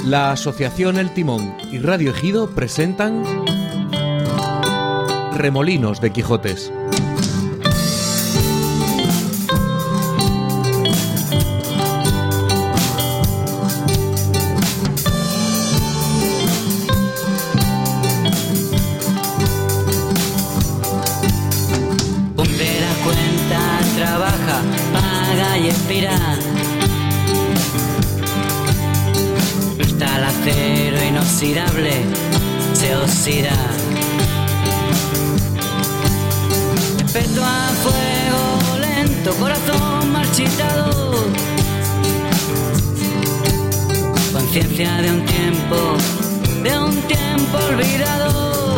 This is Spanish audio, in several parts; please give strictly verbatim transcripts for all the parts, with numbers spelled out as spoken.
La Asociación El Timón y Radio Ejido presentan Remolinos de Quijotes. Puntera cuenta, trabaja, paga y expira. Está el acero inoxidable, se oxida. Respeto a fuego lento, corazón marchitado. Conciencia de un tiempo, de un tiempo olvidado.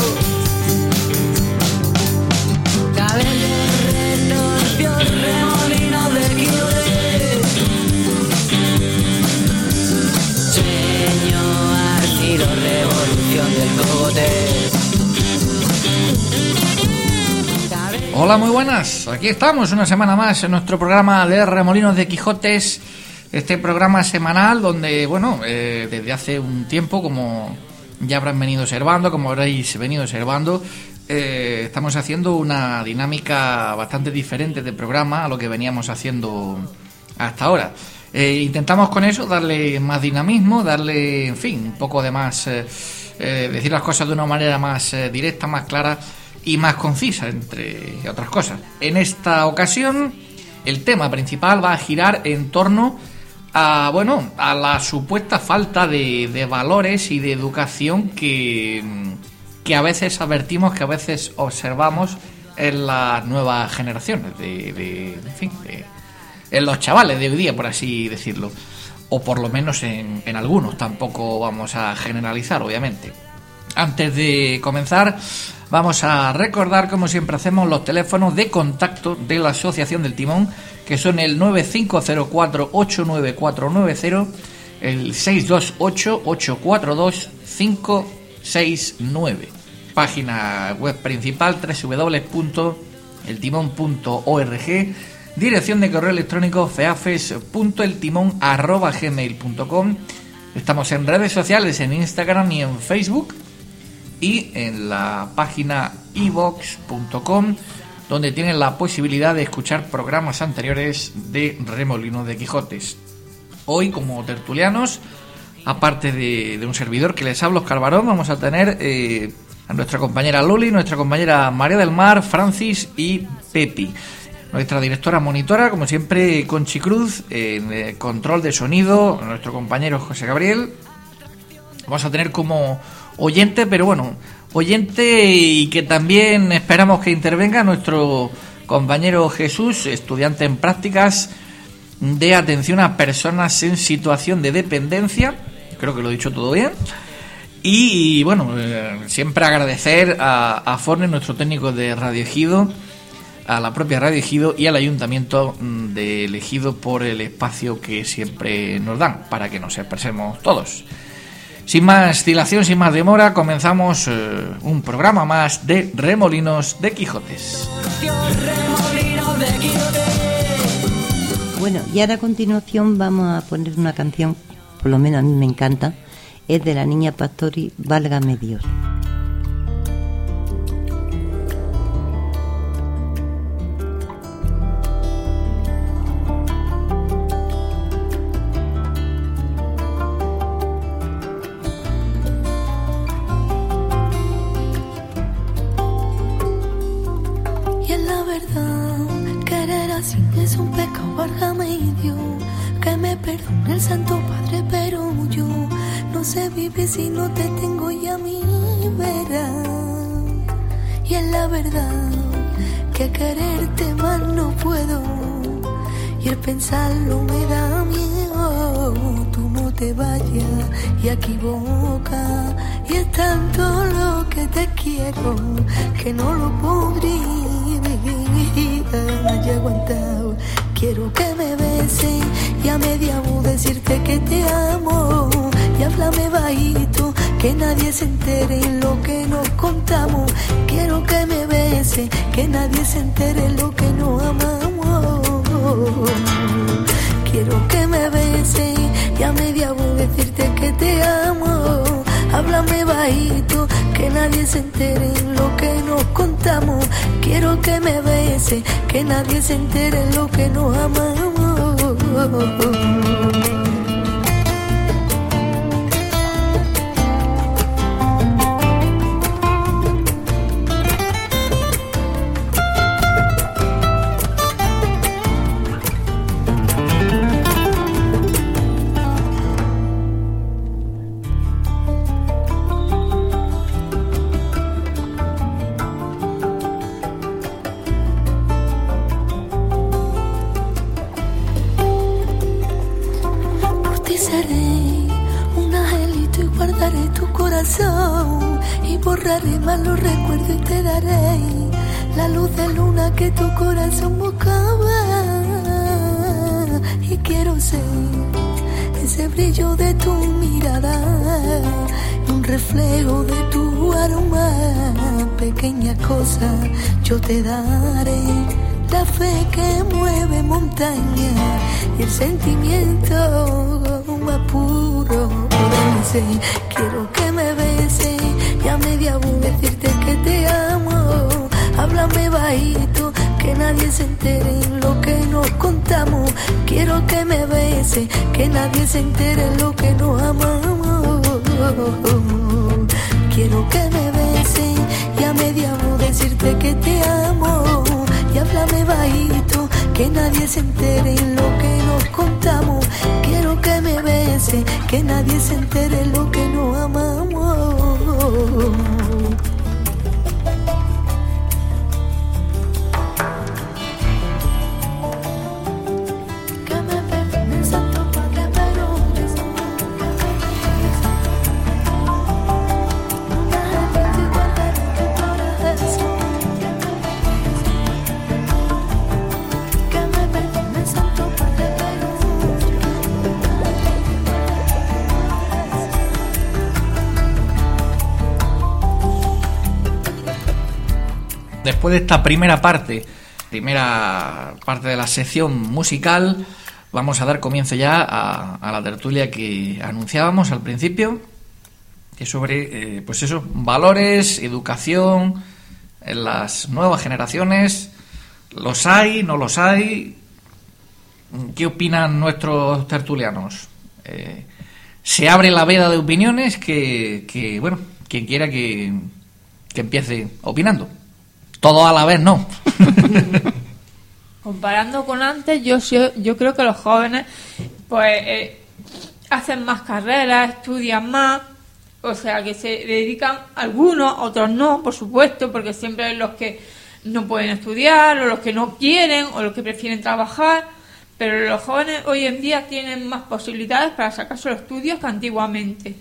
Cabello retorcido, remolino de Quijote. Sueño ácido, revolución del cogote. Hola, muy buenas. Aquí estamos una semana más en nuestro programa de Remolinos de Quijotes. Este programa semanal donde, bueno, eh, desde hace un tiempo, como ya habrán venido observando, como habréis venido observando, eh, estamos haciendo una dinámica bastante diferente de programa a lo que veníamos haciendo hasta ahora. Eh, intentamos con eso darle más dinamismo, darle, en fin, un poco de más, eh, eh, decir las cosas de una manera más eh, directa, más clara y más concisa, entre otras cosas. En esta ocasión, el tema principal va a girar en torno a, bueno, a la supuesta falta de, de valores y de educación que, que a veces advertimos, que a veces observamos en las nuevas generaciones, de, de, en fin, de, en los chavales de hoy día, por así decirlo, o por lo menos en, en algunos. Tampoco vamos a generalizar, obviamente. Antes de comenzar, vamos a recordar, como siempre hacemos, los teléfonos de contacto de la Asociación del Timón, que son el nueve cinco cero cuatro ocho nueve cuatro nueve cero, el seis dos ocho ocho cuatro dos cinco seis nueve. Página web principal doble u doble u doble u punto el timón punto org. Dirección de correo electrónico feafes punto el timón arroba gmail punto com. Estamos en redes sociales, en Instagram y en Facebook, y en la página i vox punto com, donde tienen la posibilidad de escuchar programas anteriores de Remolinos de Quijotes. Hoy, como tertulianos, aparte de, de un servidor que les habla, Oscar Barón, vamos a tener eh, a nuestra compañera Loli, nuestra compañera María del Mar, Francis y Pepi. Nuestra directora monitora, como siempre, Conchi Cruz, en eh, control de sonido, nuestro compañero José Gabriel. Vamos a tener como oyente, pero bueno, oyente y que también esperamos que intervenga nuestro compañero Jesús, estudiante en prácticas de atención a personas en situación de dependencia. Creo que lo he dicho todo bien. Y bueno, eh, siempre agradecer a, a Forne, nuestro técnico de Radio Ejido, a la propia Radio Ejido y al Ayuntamiento de Ejido por el espacio que siempre nos dan para que nos expresemos todos. Sin más dilación, sin más demora, comenzamos eh, un programa más de Remolinos de Quijotes. Bueno, y ahora a continuación vamos a poner una canción, por lo menos a mí me encanta, es de la Niña Pastori, Válgame Dios. Si no te tengo ya mi vera, y es la verdad que quererte más no puedo, y el pensarlo me da miedo. Tú no te vayas y equivoca, y es tanto lo que te quiero que no lo podría ya aguantado. Quiero que me beses y a media voz decirte que te amo, y háblame bajito, que nadie se entere en lo que nos contamos. Quiero que me beses, que nadie se entere en lo que nos amamos. Quiero que me beses y a media voz decirte que te amo. bajito, que nadie se entere lo que nos contamos. Quiero que me bese, que nadie se entere lo que nos amamos. Y borraré malos recuerdos y te daré la luz de luna que tu corazón buscaba. Y quiero ser ese brillo de tu mirada y un reflejo de tu aroma. Pequeñas cosas yo te daré, la fe que mueve montaña y el sentimiento más puro. Quiero que me bese y a media voz decirte que te amo. Háblame bajito, que nadie se entere lo que nos contamos. Quiero que me bese, que nadie se entere lo que nos amamos. Quiero que me bese y a media voz decirte que te amo. Y háblame bajito, que nadie se entere lo que nos contamos. Quiero que me bese, que nadie se entere lo que nos amamos. Después de esta primera parte, primera parte de la sección musical, vamos a dar comienzo ya a, a la tertulia que anunciábamos al principio, que es sobre, eh, pues esos valores, educación en las nuevas generaciones. ¿Los hay? ¿No los hay? ¿Qué opinan nuestros tertulianos? Eh, se abre la veda de opiniones que, que bueno, quien quiera que, que empiece opinando. Todo a la vez, no. Comparando con antes, yo yo creo que los jóvenes pues eh, hacen más carreras, estudian más, o sea que se dedican algunos, otros no, por supuesto, porque siempre hay los que no pueden estudiar, o los que no quieren, o los que prefieren trabajar, pero los jóvenes hoy en día tienen más posibilidades para sacarse los estudios que antiguamente.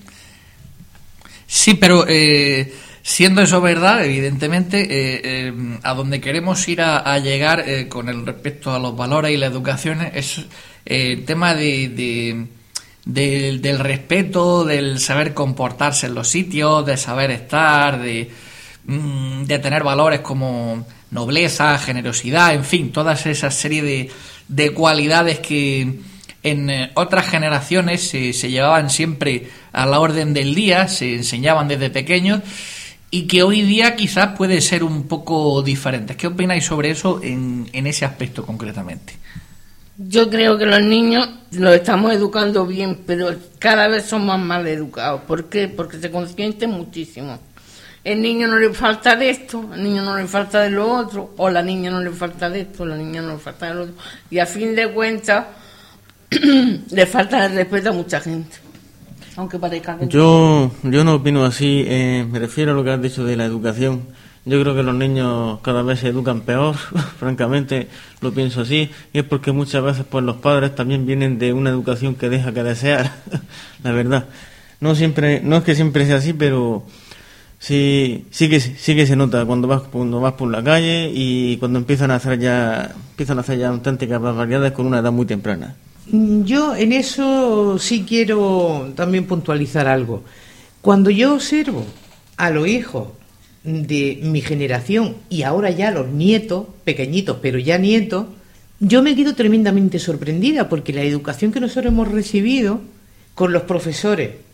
Sí, pero eh, siendo eso verdad, evidentemente, eh, eh, a donde queremos ir a, a llegar eh, con el respecto a los valores y la educación es eh, el tema de, de, de, del respeto, del saber comportarse en los sitios, de saber estar, de, de tener valores como nobleza, generosidad, en fin, toda esa serie de, de cualidades que en otras generaciones se, se llevaban siempre a la orden del día, se enseñaban desde pequeños y que hoy día quizás puede ser un poco diferentes. ¿Qué opináis sobre eso en, en ese aspecto concretamente? Yo creo que los niños los estamos educando bien, pero cada vez son más mal educados. ¿Por qué? Porque se consienten muchísimo. El niño no le falta de esto, al niño no le falta de lo otro, o la niña no le falta de esto, la niña no le falta de lo otro. Y a fin de cuentas le falta el respeto a mucha gente. Aunque parezca que yo yo no opino así. Eh, me refiero a lo que has dicho de la educación. Yo creo que los niños cada vez se educan peor, francamente lo pienso así, y es porque muchas veces pues los padres también vienen de una educación que deja que desear, la verdad. No siempre, no es que siempre sea así, pero sí sí que sí que se nota cuando vas cuando vas por la calle y cuando empiezan a hacer ya empiezan a hacer ya auténticas barbaridades con una edad muy temprana. Yo en eso sí quiero también puntualizar algo. Cuando yo observo a los hijos de mi generación y ahora ya los nietos, pequeñitos pero ya nietos, yo me quedo tremendamente sorprendida porque la educación que nosotros hemos recibido con los profesores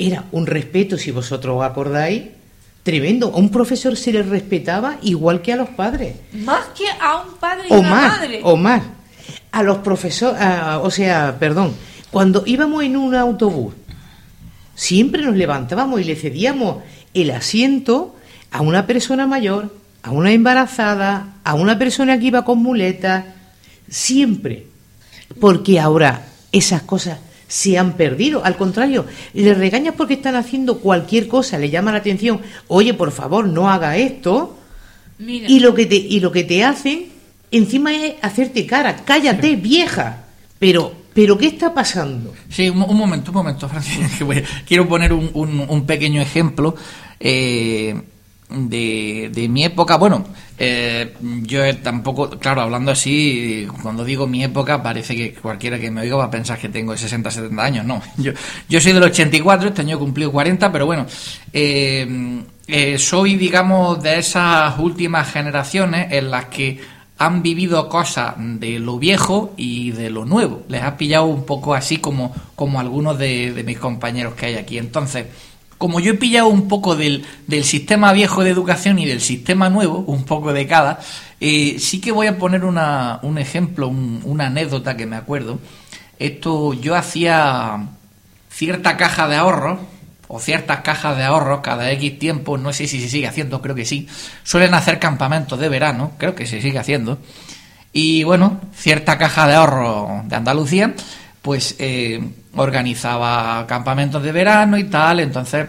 era un respeto, si vosotros os acordáis, tremendo. A un profesor se le respetaba igual que a los padres. Más que a un padre y o una más, madre. O más. A los profesores, o sea, perdón, cuando íbamos en un autobús, siempre nos levantábamos y le cedíamos el asiento a una persona mayor, a una embarazada, a una persona que iba con muletas, siempre. Porque ahora esas cosas se han perdido. Al contrario, le regañas porque están haciendo cualquier cosa, le llama la atención, oye, por favor, no haga esto. Mira. Y lo que te y lo que te hacen encima es hacerte cara, cállate, sí. Vieja. Pero pero ¿qué está pasando? Sí, un, un momento, un momento, Francis. Quiero poner un, un, un pequeño ejemplo eh, de, de mi época. Bueno, eh, yo tampoco, claro, hablando así, cuando digo mi época, parece que cualquiera que me oiga va a pensar que tengo sesenta, setenta años. No, yo, yo soy del ochenta y cuatro, este año he cumplido cuarenta, pero bueno, eh, eh, soy, digamos, de esas últimas generaciones en las que han vivido cosas de lo viejo y de lo nuevo. Les ha pillado un poco así como, como algunos de, de mis compañeros que hay aquí. Entonces, como yo he pillado un poco del, del sistema viejo de educación y del sistema nuevo, un poco de cada, eh, sí que voy a poner una, un ejemplo, un, una anécdota que me acuerdo. Esto, yo hacía cierta caja de ahorros, o ciertas cajas de ahorros cada X tiempo, no sé si se sigue haciendo, creo que sí. Suelen hacer campamentos de verano, creo que se sigue haciendo. Y bueno, cierta caja de ahorros de Andalucía, pues eh, organizaba campamentos de verano y tal. Entonces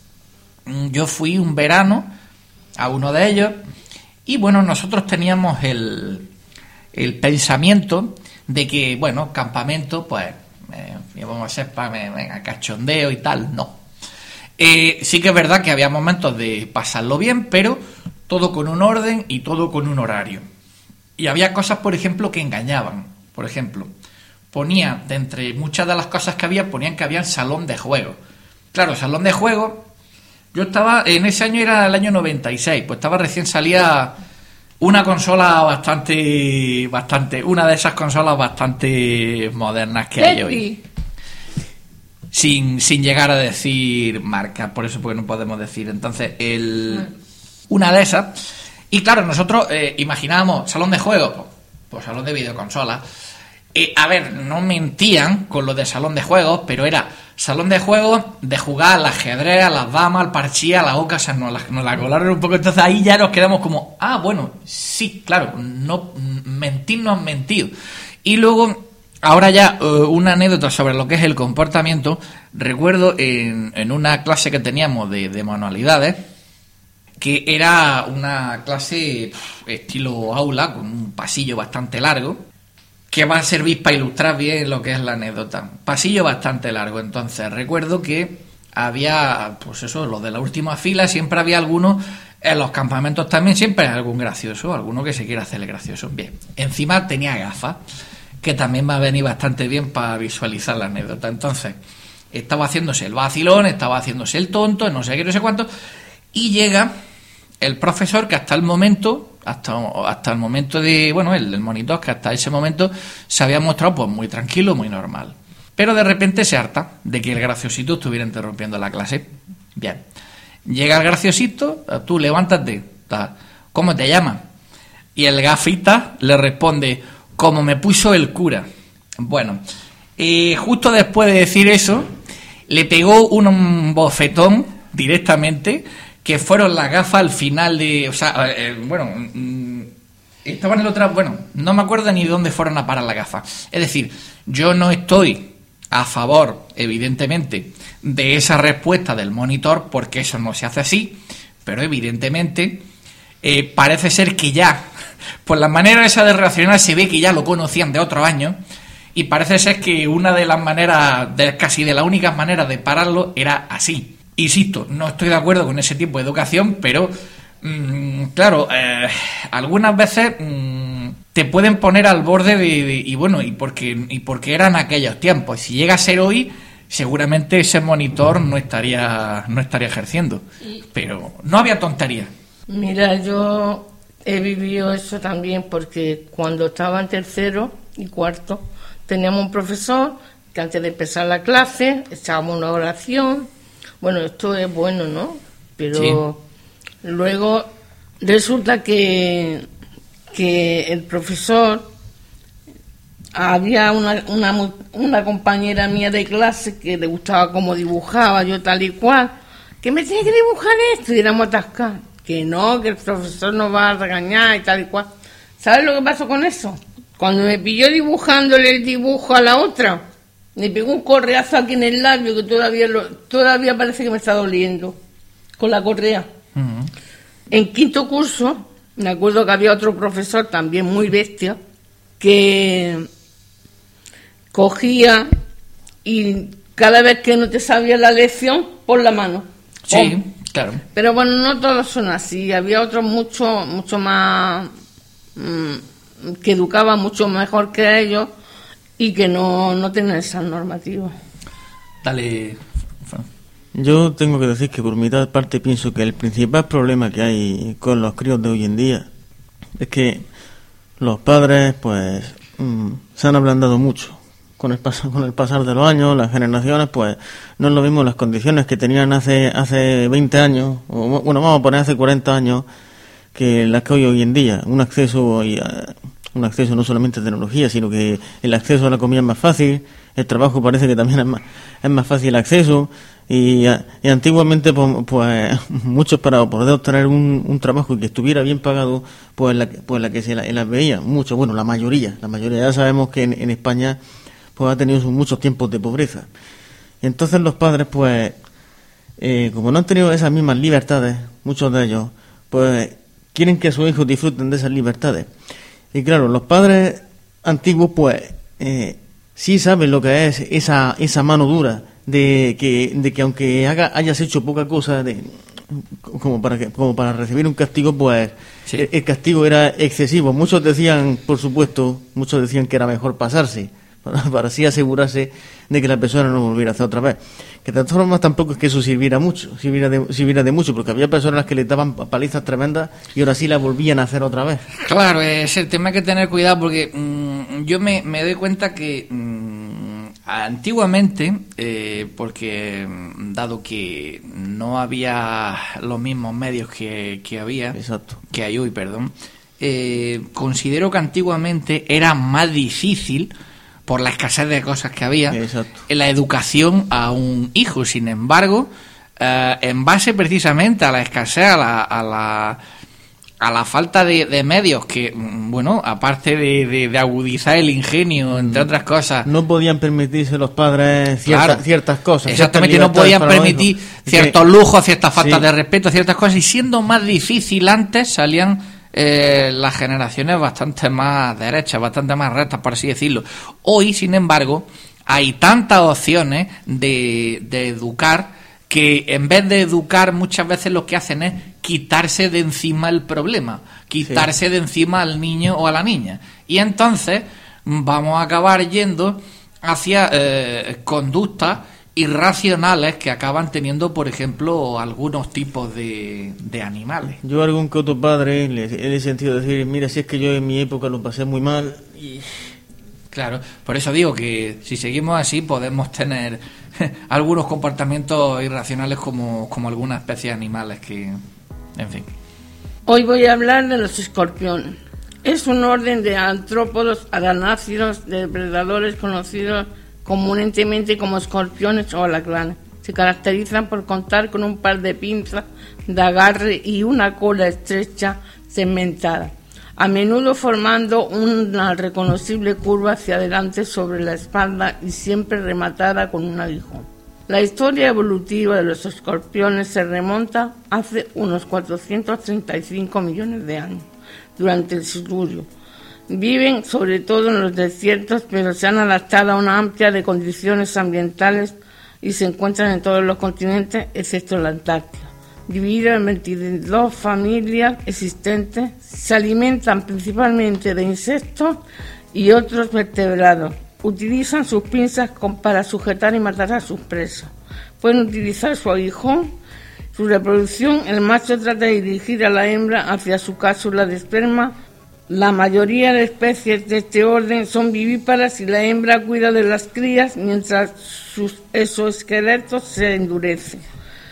yo fui un verano a uno de ellos y bueno, nosotros teníamos el, el pensamiento de que, bueno, campamento, pues eh, vamos a ser para cachondeo y tal. No. Eh, sí que es verdad que había momentos de pasarlo bien, pero todo con un orden y todo con un horario. Y había cosas, por ejemplo, que engañaban. Por ejemplo, ponía, de entre muchas de las cosas que había, ponían que había un salón de juego. Claro, salón de juego, yo estaba, en ese año era el año noventa y seis, pues estaba recién salía una consola bastante, bastante, una de esas consolas bastante modernas que hay hoy. Sin, sin llegar a decir marcas, por eso porque no podemos decir. Entonces, el, una de esas. Y claro, nosotros eh, imaginábamos salón de juego, pues, pues salón de videoconsolas. Eh, a ver, no mentían con lo de salón de juegos, pero era salón de juegos de jugar al ajedrez, a las damas, al parchís, a la oca, o sea, nos la, nos la colaron un poco. Entonces ahí ya nos quedamos como, ah, bueno, sí, claro, no mentir no han mentido. Y luego, ahora ya, uh, una anécdota sobre lo que es el comportamiento. Recuerdo en, en una clase que teníamos de, de manualidades, que era una clase pff, estilo aula, con un pasillo bastante largo, que va a servir para ilustrar bien lo que es la anécdota. Pasillo bastante largo. Entonces, recuerdo que había, pues eso, los de la última fila, siempre había algunos, en los campamentos también, siempre hay algún gracioso, alguno que se quiera hacer el gracioso. Bien, encima tenía gafas, que también va a venir bastante bien para visualizar la anécdota. Entonces, estaba haciéndose el vacilón, estaba haciéndose el tonto, no sé qué, no sé cuánto, y llega el profesor que hasta el momento, hasta, hasta el momento de, bueno, el, el monitor, que hasta ese momento se había mostrado pues muy tranquilo, muy normal. Pero de repente se harta de que el graciosito estuviera interrumpiendo la clase. Bien, llega el graciosito, tú levántate, ¿cómo te llamas? Y el gafita le responde, como me puso el cura. Bueno, eh, justo después de decir eso, le pegó un, un bofetón directamente, que fueron las gafas al final de... O sea, eh, bueno, mm, estaban en el otro... Bueno, no me acuerdo ni de dónde fueron a parar las gafas. Es decir, yo no estoy a favor, evidentemente, de esa respuesta del monitor, porque eso no se hace así, pero evidentemente eh, parece ser que ya, por la manera esa de reaccionar, se ve que ya lo conocían de otros años, y parece ser que una de las maneras, de, casi de las únicas maneras de pararlo era así. Insisto, no estoy de acuerdo con ese tipo de educación, pero mmm, claro, eh, algunas veces mmm, te pueden poner al borde de, de y bueno, y porque y porque eran aquellos tiempos. Si llega a ser hoy, seguramente ese monitor no estaría no estaría ejerciendo, pero no había tontería. Mira, yo he vivido eso también, porque cuando estaba en tercero y cuarto teníamos un profesor que antes de empezar la clase echábamos una oración, bueno, esto es bueno, ¿no? Pero sí. Luego resulta que, que el profesor, había una, una, una compañera mía de clase que le gustaba cómo dibujaba, yo tal y cual, que me tiene que dibujar esto, y éramos atascar, que no, que el profesor nos va a regañar y tal y cual. ¿Sabes lo que pasó con eso? Cuando me pilló dibujándole el dibujo a la otra, me pegó un correazo aquí en el labio que todavía lo, todavía parece que me está doliendo, con la correa. Uh-huh. En quinto curso, me acuerdo que había otro profesor también muy bestia, que cogía y cada vez que no te sabía la lección, pon la mano. Sí, oh. Claro. Pero bueno, no todos son así. Había otros mucho, mucho más, mmm, que educaban mucho mejor que ellos y que no, no tenían esas normativas. Dale. Yo tengo que decir que por mi parte pienso que el principal problema que hay con los críos de hoy en día es que los padres pues mmm, se han ablandado mucho. Con el, pas- con el pasar de los años, las generaciones, pues no es lo mismo las condiciones que tenían hace hace veinte años, o bueno, vamos a poner hace cuarenta años, que las que hay hoy en día. Un acceso y, uh, un acceso no solamente a tecnología, sino que el acceso a la comida es más fácil, el trabajo parece que también es más, es más fácil el acceso, y, y antiguamente, pues, pues muchos para poder obtener un, un trabajo que estuviera bien pagado, pues la, pues la que se la, las veía, mucho, bueno, la mayoría, la mayoría, ya sabemos que en, en España pues ha tenido muchos tiempos de pobreza. Y entonces los padres, pues, eh, como no han tenido esas mismas libertades, muchos de ellos, pues quieren que sus hijos disfruten de esas libertades. Y claro, los padres antiguos, pues, eh, sí saben lo que es esa esa mano dura de que de que aunque haga, hayas hecho poca cosa, de, como para que, como para recibir un castigo, pues sí. el, el castigo era excesivo. Muchos decían, por supuesto, muchos decían que era mejor pasarse, Para, para así asegurarse de que la persona no volviera a hacer otra vez. Que de todas formas tampoco es que eso sirviera mucho, sirviera de, sirviera de mucho, porque había personas a las que le daban palizas tremendas y ahora sí la volvían a hacer otra vez. Claro, es el tema, hay que tener cuidado, porque mmm, yo me, me doy cuenta que mmm, antiguamente, eh, porque dado que no había los mismos medios que, que había, Exacto. que hay hoy, perdón, eh, considero que antiguamente era más difícil, por la escasez de cosas que había, Exacto. en la educación a un hijo. Sin embargo, eh, en base precisamente a la escasez, a la, a la, a la falta de, de medios, que, bueno, aparte de, de, de agudizar el ingenio, entre otras cosas... No podían permitirse los padres cierta, claro, ciertas cosas. Exactamente, no podían permitir ciertos lujos, ciertas faltas sí. de respeto, ciertas cosas, y siendo más difícil antes, salían... Eh, las generaciones bastante más derechas, bastante más rectas, por así decirlo. Hoy, sin embargo, hay tantas opciones de, de educar, que en vez de educar muchas veces lo que hacen es quitarse de encima el problema, quitarse sí. de encima al niño o a la niña. Y entonces vamos a acabar yendo hacia eh, conductas irracionales que acaban teniendo, por ejemplo, algunos tipos de, de animales. Yo a algún que otro padre le, le he sentido decir, mira, si es que yo en mi época lo pasé muy mal. Y... Claro, por eso digo que si seguimos así podemos tener algunos comportamientos irracionales como, como algunas especies de animales que, en fin. Hoy voy a hablar de los escorpiones. Es un orden de artrópodos aranáceos, depredadores conocidos comúnmente como escorpiones o alacranes. Se caracterizan por contar con un par de pinzas de agarre y una cola estrecha segmentada, a menudo formando una reconocible curva hacia adelante sobre la espalda y siempre rematada con un aguijón. La historia evolutiva de los escorpiones se remonta hace unos cuatrocientos treinta y cinco millones de años, durante el Silúrico. Viven sobre todo en los desiertos, pero se han adaptado a una amplia de condiciones ambientales y se encuentran en todos los continentes, excepto la Antártida. Divididos en veintidós familias existentes, se alimentan principalmente de insectos y otros vertebrados. Utilizan sus pinzas para sujetar y matar a sus presas. Pueden utilizar su aguijón. Su reproducción, el macho trata de dirigir a la hembra hacia su cápsula de esperma. La mayoría de especies de este orden son vivíparas y la hembra cuida de las crías mientras sus exoesqueletos se endurecen.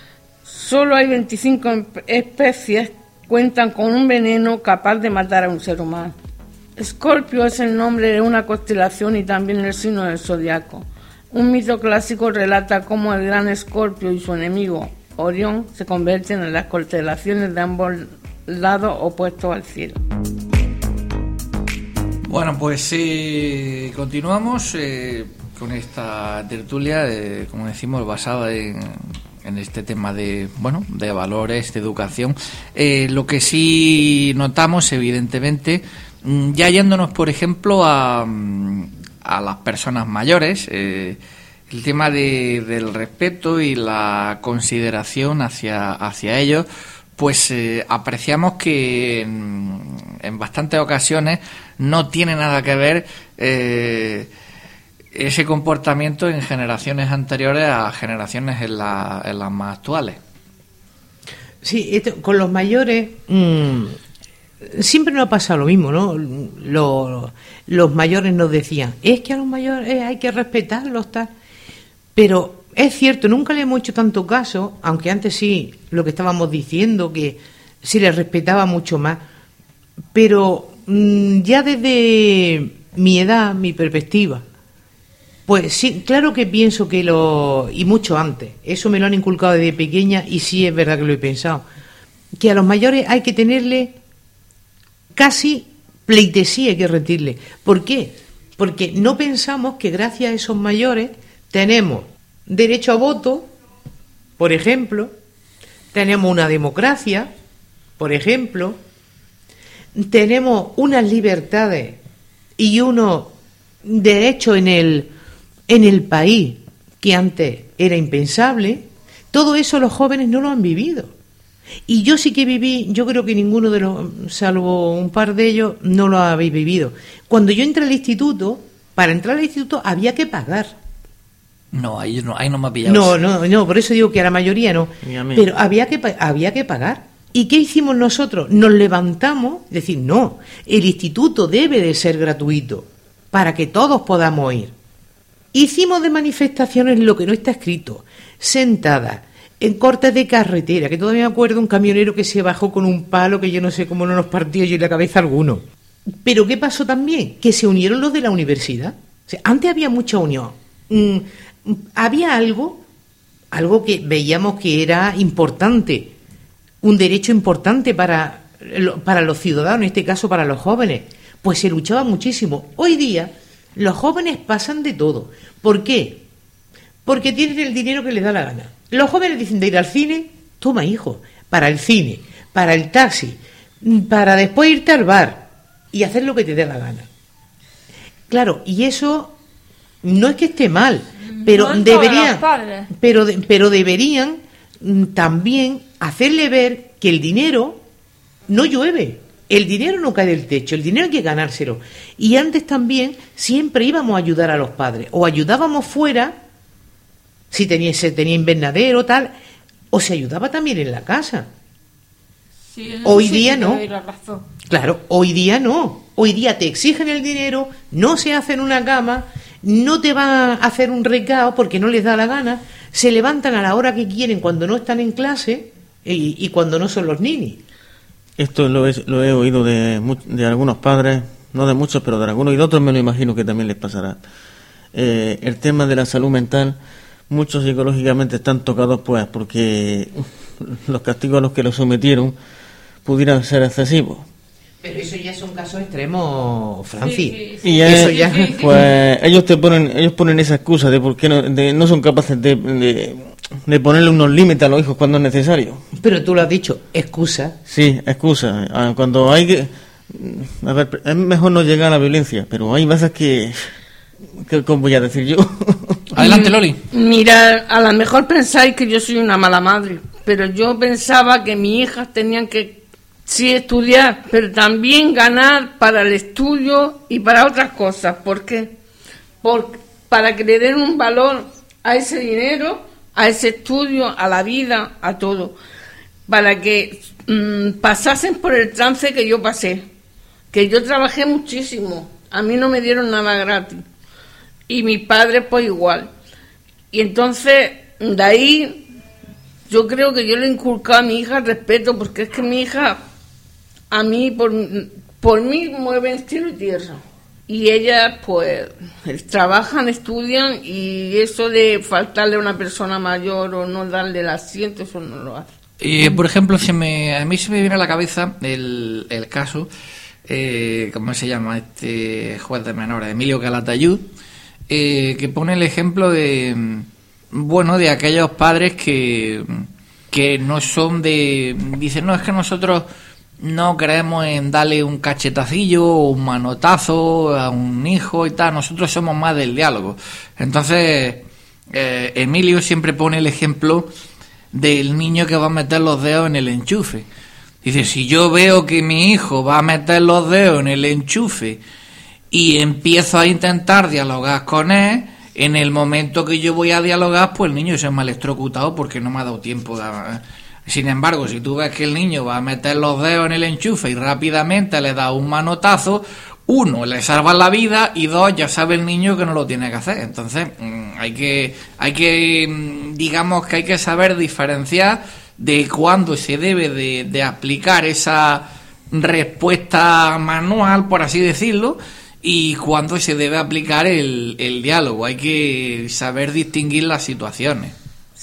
solo hay veinticinco especies cuentan con un veneno capaz de matar a un ser humano. Escorpio es el nombre de una constelación y también el signo del zodiaco. Un mito clásico relata cómo el gran Escorpio y su enemigo Orión se convierten en las constelaciones de ambos lados opuestos al cielo. Bueno, pues eh, continuamos eh, con esta tertulia, eh, como decimos, basada en, en este tema de, bueno, de valores, de educación. Eh, lo que sí notamos, evidentemente, ya yéndonos, por ejemplo, a, a las personas mayores, eh, el tema de, del respeto y la consideración hacia, hacia ellos, pues eh, apreciamos que en, en bastantes ocasiones no tiene nada que ver eh, ese comportamiento en generaciones anteriores a generaciones en, la, en las más actuales. Sí, esto, con los mayores mmm, siempre nos ha pasado lo mismo, ¿no? Los, los mayores nos decían, es que a los mayores hay que respetarlos, tal. Pero es cierto, nunca le hemos hecho tanto caso, aunque antes sí, lo que estábamos diciendo, que se les respetaba mucho más. Pero mmm, ya desde mi edad, mi perspectiva, pues sí, claro que pienso que lo... y mucho antes, eso me lo han inculcado desde pequeña y sí es verdad que lo he pensado, que a los mayores hay que tenerle casi pleitesía, hay que rendirle. ¿Por qué? Porque no pensamos que gracias a esos mayores tenemos derecho a voto, por ejemplo, tenemos una democracia, por ejemplo, tenemos unas libertades y unos derechos en el, en el país que antes era impensable. Todo eso los jóvenes no lo han vivido. Y yo sí que viví, yo creo que ninguno de los, salvo un par de ellos, no lo habéis vivido. Cuando yo entré al instituto, para entrar al instituto había que pagar. No, ahí no, ahí no me ha pillado. No, no, no, por eso digo que a la mayoría no. Pero había que, había que pagar. ¿Y qué hicimos nosotros? Nos levantamos, decir, no, el instituto debe de ser gratuito para que todos podamos ir. Hicimos de manifestaciones lo que no está escrito, sentadas, en cortes de carretera, que todavía me acuerdo un camionero que se bajó con un palo que yo no sé cómo no nos partió yo en la cabeza alguno. Pero ¿qué pasó también? Que se unieron los de la universidad. O sea, antes había mucha unión. Mm, había algo, algo que veíamos que era importante, un derecho importante para, para los ciudadanos, en este caso para los jóvenes, pues se luchaba muchísimo. Hoy día los jóvenes pasan de todo. ¿Por qué? Porque tienen el dinero que les da la gana. Los jóvenes dicen de ir al cine, toma hijo, para el cine, para el taxi, para después irte al bar y hacer lo que te dé la gana. Claro, y eso no es que esté mal, pero no deberían, pero, pero deberían también hacerle ver que el dinero no llueve, el dinero no cae del techo, el dinero hay que ganárselo. Y antes también siempre íbamos a ayudar a los padres, o ayudábamos fuera, si tenía, se tenía invernadero, tal, o se ayudaba también en la casa. Sí, hoy sí día no. razón. Claro, hoy día no. Hoy día te exigen el dinero, no se hacen una cama, no te van a hacer un recao porque no les da la gana, se levantan a la hora que quieren cuando no están en clase y, y cuando no son los ninis. Esto lo he, lo he oído de, de algunos padres, no de muchos, pero de algunos y de otros me lo imagino que también les pasará. Eh, el tema de la salud mental, muchos psicológicamente están tocados pues porque los castigos a los que los sometieron pudieran ser excesivos. Pero eso ya es un caso extremo, Francis. Sí, sí, sí. Y eso es, ya, sí, sí. pues ellos te ponen, ellos ponen esa excusa de por qué no, de, no son capaces de, de, de ponerle unos límites a los hijos cuando es necesario. pero tú lo has dicho, excusa. Sí, excusa. Ah, cuando hay que, a ver, es mejor no llegar a la violencia, pero hay veces que, que ¿cómo voy a decir yo? Adelante, Loli. Mira, a lo mejor pensáis que yo soy una mala madre, pero yo pensaba que mis hijas tenían que sí estudiar, pero también ganar para el estudio y para otras cosas. ¿Por qué? Por, para que le den un valor a ese dinero, a ese estudio, a la vida, a todo. Para que mmm, pasasen por el trance que yo pasé. Que yo trabajé muchísimo. A mí no me dieron nada gratis. Y mis padres pues igual. Y entonces, de ahí Yo creo que yo le he inculcado a mi hija respeto, porque es que mi hija, a mí, por, por mí, mueve en cielo y tierra. Y ellas, pues, trabajan, estudian, y eso de faltarle a una persona mayor o no darle el asiento, eso no lo hace. Eh, por ejemplo, se me, a mí se me viene a la cabeza el, el caso, eh, ¿cómo se llama este juez de menores? Emilio Calatayud, eh, que pone el ejemplo de, bueno, de aquellos padres que, que no son de, dicen, no, es que nosotros no creemos en darle un cachetacillo o un manotazo a un hijo y tal, nosotros somos más del diálogo. Entonces, eh, Emilio siempre pone el ejemplo del niño que va a meter los dedos en el enchufe. Dice, si yo veo que mi hijo va a meter los dedos en el enchufe y empiezo a intentar dialogar con él, en el momento que yo voy a dialogar, pues el niño se me ha electrocutado porque no me ha dado tiempo de... Sin embargo, si tú ves que el niño va a meter los dedos en el enchufe y rápidamente le da un manotazo, uno, le salva la vida, y dos, ya sabe el niño que no lo tiene que hacer. Entonces, hay que, hay que, digamos que hay que saber diferenciar de cuándo se debe de, de aplicar esa respuesta manual, por así decirlo, y cuándo se debe aplicar el, el diálogo. Hay que saber distinguir las situaciones.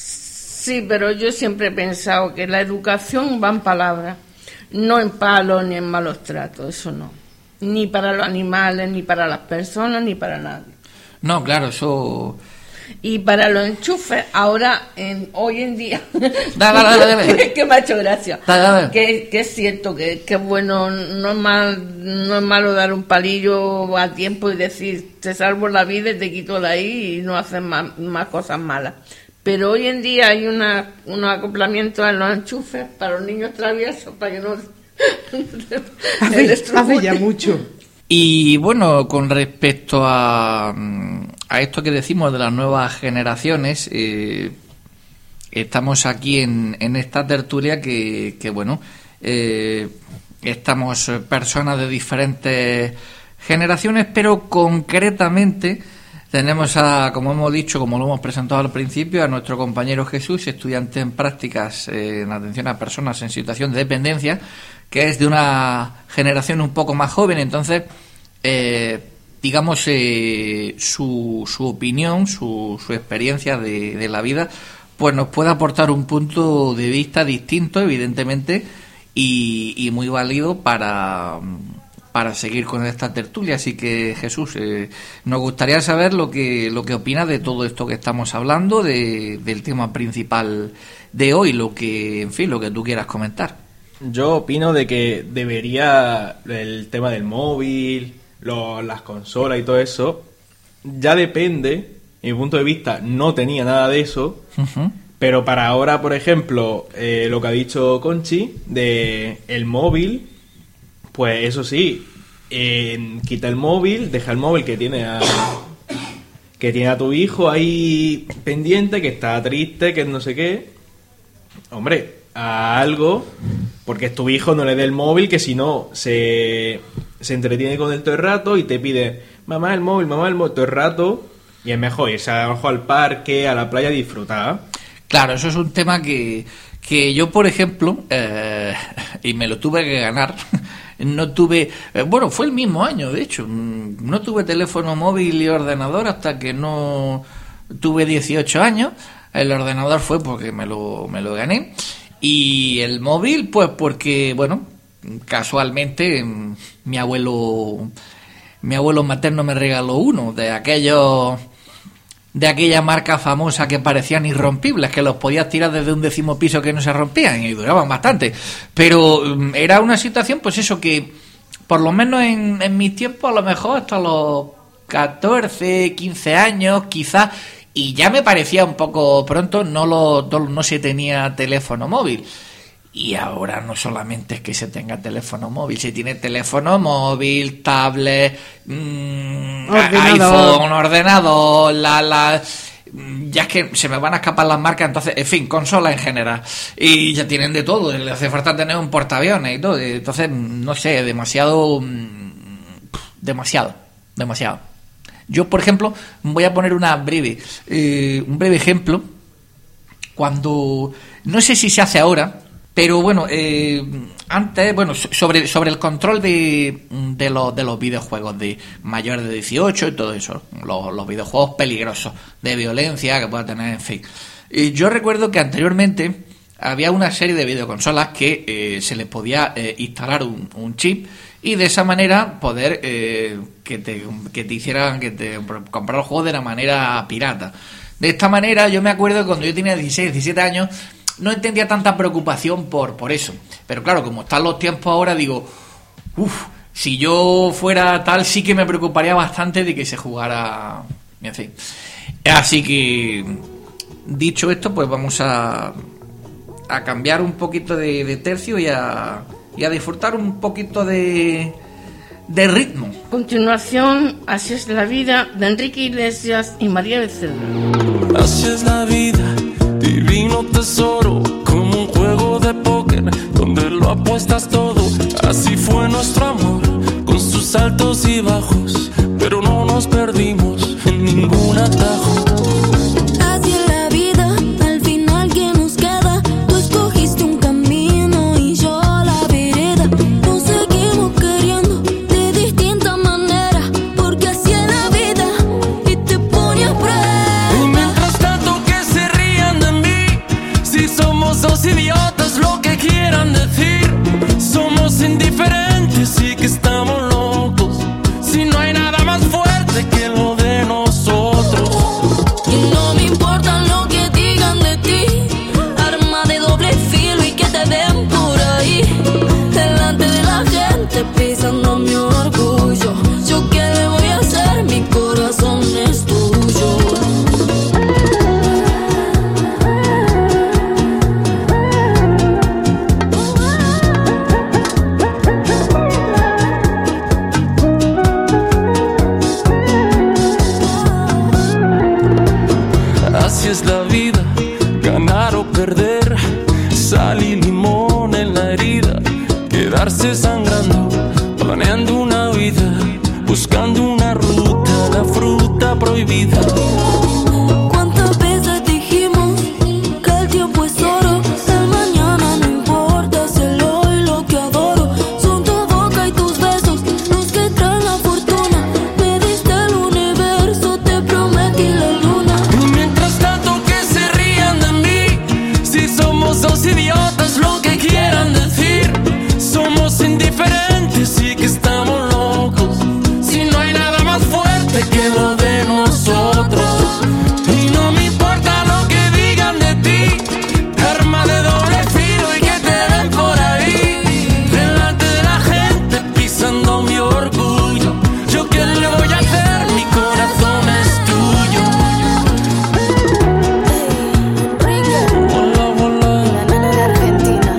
Sí, pero yo siempre he pensado que la educación va en palabras, no en palos ni en malos tratos, eso no. Ni para los animales, ni para las personas, ni para nadie. No, claro, eso... Y para los enchufes, ahora, en, hoy en día... Dale, dale, dale, dale. Que me ha hecho gracia. Dale, dale. Que, que es cierto, que, que bueno, no es, mal, no es malo dar un palillo a tiempo y decir, te salvo la vida y te quito de ahí y no haces más, más cosas malas. Pero hoy en día hay una, unos acoplamientos en los enchufes para los niños traviesos, para que no... hace, hace ya mucho. Y bueno, con respecto a, a esto que decimos de las nuevas generaciones, eh, estamos aquí en, en esta tertulia que, que bueno, eh, estamos personas de diferentes generaciones, pero concretamente tenemos a, como hemos dicho, como lo hemos presentado al principio, a nuestro compañero Jesús, estudiante en prácticas eh, en atención a personas en situación de dependencia, que es de una generación un poco más joven. Entonces, eh, digamos, eh, su, su opinión, su, su experiencia de, de la vida, pues nos puede aportar un punto de vista distinto, evidentemente, y, y muy válido para... para seguir con esta tertulia. Así que, Jesús, eh, nos gustaría saber lo que lo que opinas de todo esto que estamos hablando, de, del tema principal de hoy, lo que, en fin, lo que tú quieras comentar. Yo opino de que debería el tema del móvil, lo, las consolas y todo eso, ya depende, en mi punto de vista no tenía nada de eso, uh-huh. Pero para ahora, por ejemplo, eh, lo que ha dicho Conchi, de el móvil, pues eso sí, eh, quita el móvil, deja el móvil que tiene a que tiene a tu hijo ahí pendiente, que está triste, que no sé qué. Hombre, a algo, porque es tu hijo, no le dé el móvil, que si no se, se entretiene con él todo el rato y te pide, mamá el móvil, mamá el móvil, todo el rato, y es mejor irse abajo al parque, a la playa, a disfrutar. Claro, eso es un tema que, que yo, por ejemplo, eh, y me lo tuve que ganar, no tuve, eh, bueno, fue el mismo año, de hecho, no tuve teléfono móvil y ordenador hasta que no tuve dieciocho años. El ordenador fue porque me lo, me lo gané, y el móvil, pues porque, bueno, casualmente mi abuelo, mi abuelo materno me regaló uno de aquellos... de aquella marca famosa que parecían irrompibles, que los podías tirar desde un décimo piso que no se rompían y duraban bastante. Pero era una situación, pues eso, que por lo menos en, en mis tiempos, a lo mejor hasta los catorce, quince años, quizás, y ya me parecía un poco pronto, no, lo, no, no se tenía teléfono móvil. Y ahora no solamente es que se tenga teléfono móvil, se tiene teléfono móvil, tablet, mmm, iPhone, ordenador, la, la, ya es que se me van a escapar las marcas, entonces, en fin, consola en general, y ya tienen de todo, le hace falta tener un portaaviones y todo, entonces, no sé, demasiado, demasiado, demasiado. Yo, por ejemplo, voy a poner una breve, eh, un breve ejemplo. cuando, no sé si se hace ahora, pero bueno, eh, antes, bueno, sobre sobre el control de, de, los, de los videojuegos de mayores de dieciocho y todo eso, los, los videojuegos peligrosos, de violencia que pueda tener, en fin. Y yo recuerdo que anteriormente había una serie de videoconsolas que eh, se les podía eh, instalar un, un chip y de esa manera poder eh, que te que te hicieran que te comprar los juegos de la manera pirata. De esta manera yo me acuerdo que cuando yo tenía dieciséis, diecisiete años no entendía tanta preocupación por por eso. Pero claro, como están los tiempos ahora, digo, uff, si yo fuera tal sí que me preocuparía bastante de que se jugara, en fin. Así que dicho esto, pues vamos a a cambiar un poquito de, de tercio y a, y a disfrutar un poquito de, de ritmo. Continuación, Así es la vida, de Enrique Iglesias y María Becerra. Así es la vida, divino tesoro, como un juego de póker donde lo apuestas todo. Así fue nuestro amor, con sus altos y bajos, pero no nos perdimos en ningún atajo. Así es la vida, al final que nos queda. Tú escogiste un camino y yo la vereda. Nos seguimos queriendo de distinta manera, porque así es la vida y te pone a prueba. Y mientras tanto que se rían de mí, si somos dos idiotas, lo que quieran decir. Somos indiferentes y que estamos locos, si no hay nada más fuerte que lo de nosotros. Y no me importa lo que digan de ti, arma de doble filo y que te ven por ahí, delante de la gente pisando mi orgullo. Yo qué le voy a hacer, mi corazón es tuyo. Así es la vida, ganar o perder, sal y limón en la herida, quedarse sangrando, planeando una vida, buscando una ruta, la fruta prohibida. ¿Cuántas veces dijimos que el tiempo es oro? El mañana no importa, si el hoy lo que adoro son tu boca y tus besos, los que traen la fortuna. Me diste el universo, te prometí la luna. Y mientras tanto que se rían de mí, si somos dos idiotas, lo que quieran decir. Somos indiferentes y que estamos locos, si no hay nada más fuerte que lo de nosotros. Y no me importa lo que digan de ti, arma de doble filo y que te ven por ahí, delante de la gente pisando mi orgullo. Yo qué le voy a hacer, mi corazón es tuyo. Hola, hola. La nena de Argentina.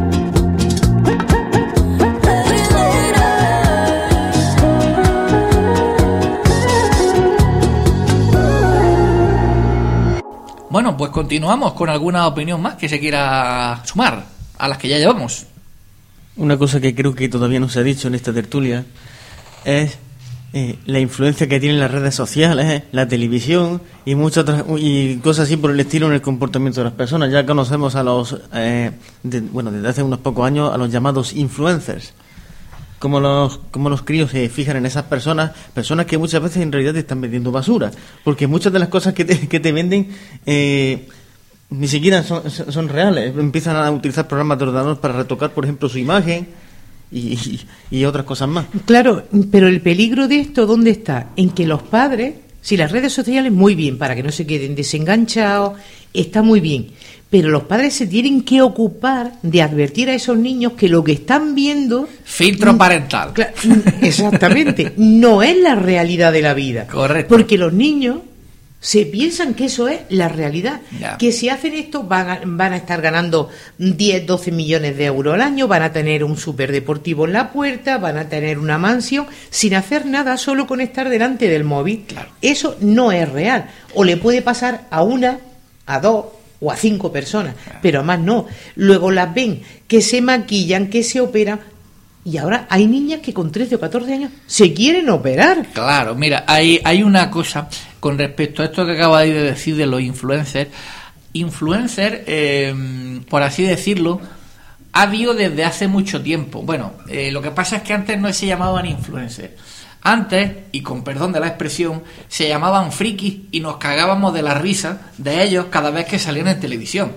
Bueno, pues continuamos con alguna opinión más que se quiera sumar a las que ya llevamos. Una cosa que creo que todavía no se ha dicho en esta tertulia es eh, la influencia que tienen las redes sociales, eh, la televisión y muchas otras y cosas así por el estilo en el comportamiento de las personas. Ya conocemos a los, eh, de, bueno, desde hace unos pocos años, a los llamados influencers. Como los, como los críos se fijan en esas personas, personas que muchas veces en realidad te están vendiendo basura, porque muchas de las cosas que te, que te venden eh, ni siquiera son, son reales. Empiezan a utilizar programas de ordenador para retocar, por ejemplo, su imagen y, y, y otras cosas más. Claro, pero el peligro de esto, ¿dónde está? En que los padres, si las redes sociales, muy bien, para que no se queden desenganchados, está muy bien, pero los padres se tienen que ocupar de advertir a esos niños que lo que están viendo... Filtro parental. Cla- exactamente, no es la realidad de la vida. Correcto. Porque los niños se piensan que eso es la realidad, Ya. que si hacen esto van a, van a estar ganando diez, doce millones de euros al año, van a tener un superdeportivo en la puerta, van a tener una mansión sin hacer nada, solo con estar delante del móvil. Claro. Eso no es real, o le puede pasar a una, a dos o a cinco personas, pero a más no. Luego las ven que se maquillan, que se operan, y ahora hay niñas que con trece o catorce años se quieren operar. Claro, mira, hay, hay una cosa con respecto a esto que acabáis de decir de los influencers, influencer, eh, por así decirlo, ha habido desde hace mucho tiempo. Bueno, eh, lo que pasa es que antes no se llamaban influencers. Antes, y con perdón de la expresión, se llamaban frikis y nos cagábamos de la risa de ellos cada vez que salían en televisión.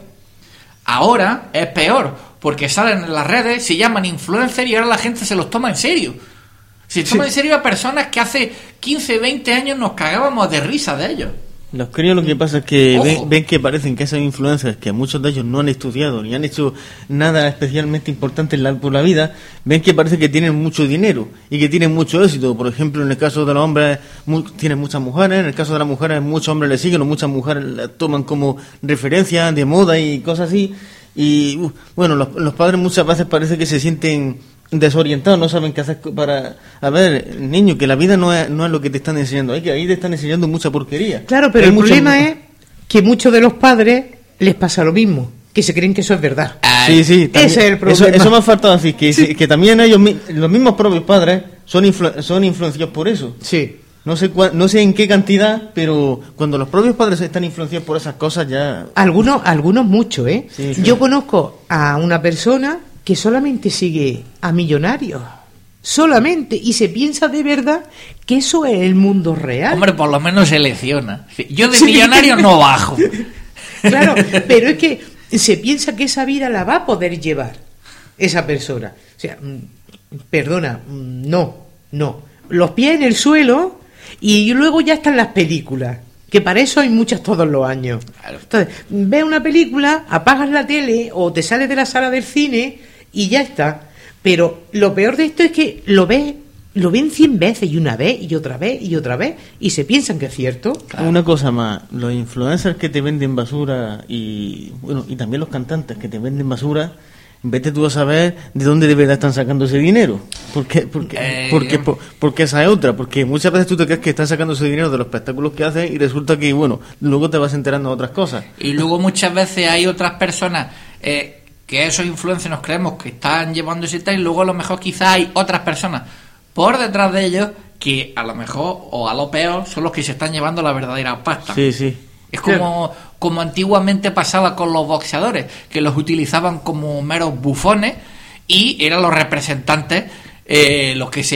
Ahora es peor, porque salen en las redes, se llaman influencers y ahora la gente se los toma en serio. Se toma sí. en serio a personas que hace quince, veinte años nos cagábamos de risa de ellos. Los críos lo que pasa es que ven, ven que parecen que esos influencers, que muchos de ellos no han estudiado ni han hecho nada especialmente importante en la, por la vida, ven que parece que tienen mucho dinero y que tienen mucho éxito. Por ejemplo, en el caso de los hombres mu- tienen muchas mujeres, en el caso de las mujeres muchos hombres le siguen o muchas mujeres la toman como referencia de moda y cosas así. Y uh, bueno, los, los padres muchas veces parece que se sienten desorientados, no saben qué hacer para... A ver, niño, que la vida no es, no es lo que te están enseñando, ahí que ahí te están enseñando mucha porquería. Claro, pero Hay el problema mucho... es que muchos de los padres les pasa lo mismo, que se creen que eso es verdad. Sí, sí, también, ese es el problema. Eso, eso me ha faltado decir, que, sí. que también ellos, los mismos propios padres, son, influ, son influenciados por eso. Sí. No sé, cua, no sé en qué cantidad, pero cuando los propios padres están influenciados por esas cosas ya... Algunos, algunos mucho, ¿eh? Sí, sí. Yo conozco a una persona que solamente sigue a millonarios, solamente, y se piensa de verdad que eso es el mundo real. Hombre, por lo menos selecciona. Yo de sí. millonario no bajo. Claro, pero es que se piensa que esa vida la va a poder llevar esa persona. O sea, perdona, no, no. Los pies en el suelo y luego ya están las películas, que para eso hay muchas todos los años. Entonces, ves una película, apagas la tele o te sales de la sala del cine y ya está. Pero lo peor de esto es que lo ves, lo ven cien veces y una vez y otra vez y otra vez y se piensan que es cierto. Claro. Una cosa más, los influencers que te venden basura y bueno y también los cantantes que te venden basura, vete tú a saber de dónde de verdad están sacando ese dinero. Porque, porque, eh, porque, por, porque esa es otra. Porque muchas veces tú te crees que están sacando ese dinero de los espectáculos que hacen y resulta que, bueno, luego te vas enterando de otras cosas. Y luego muchas veces hay otras personas eh, que esos influencers nos creemos que están llevando ese tal y luego a lo mejor quizás hay otras personas por detrás de ellos que a lo mejor o a lo peor son los que se están llevando la verdadera pasta. Sí, sí. Es como, como antiguamente pasaba con los boxeadores, que los utilizaban como meros bufones y eran los representantes eh, los que se